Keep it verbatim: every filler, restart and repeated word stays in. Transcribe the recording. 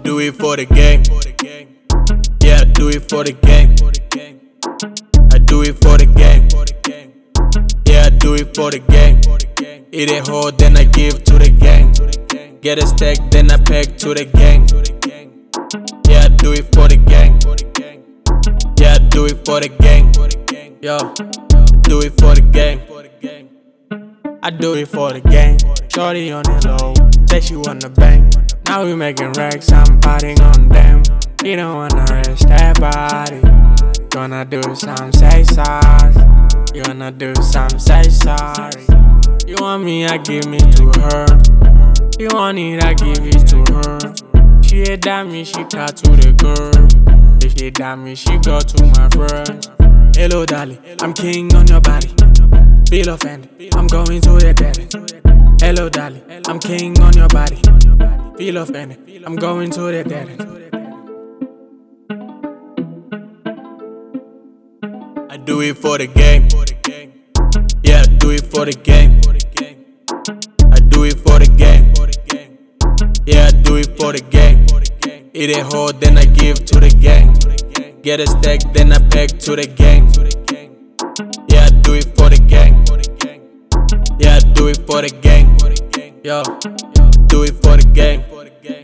do it for the gang. Yeah, I do it for the gang. I do it for the gang. Yeah, I do it for the gang. Eat it hard, then I give to the gang. Get a stack, then I pack to the gang. Yeah, I do it for the gang. Yeah, I do it for the gang. Yo, do it for the gang. I do it for the gang. Shorty on the low, say she wanna bang. Now we making racks, I'm fighting on them. You don't wanna rest that body. Gonna do some, say sorry. You wanna do some, say sorry. You want me, I give me to her. You want it, I give it to her. She a dummy, she cut to the girl. If she dummy, she go to my friend. Hello, darling, I'm king on your body. Feel offended, I'm going to the dead end. Hello, darling, I'm king on your body. Feel offended, I'm going to the dead end. I do it for the gang. Yeah, I do it for the gang. I do it for the gang. Yeah, I do it for the gang. Eat it hard, then I give to the gang. Get a stack, then I pack to the gang. Yeah, I do it for the gang. Yeah, I do it for the gang. Yo, do it for the gang.